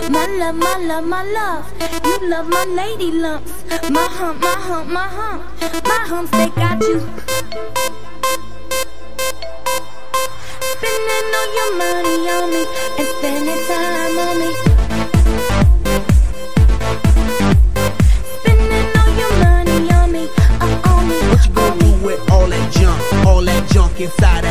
My love, my love, my love. You love my lady lumps. My hump, my hump, my hump. My humps, they got you. Spending all your money on me and spending time on me. Spending all your money on me, on me. What you gonna do with all that junk inside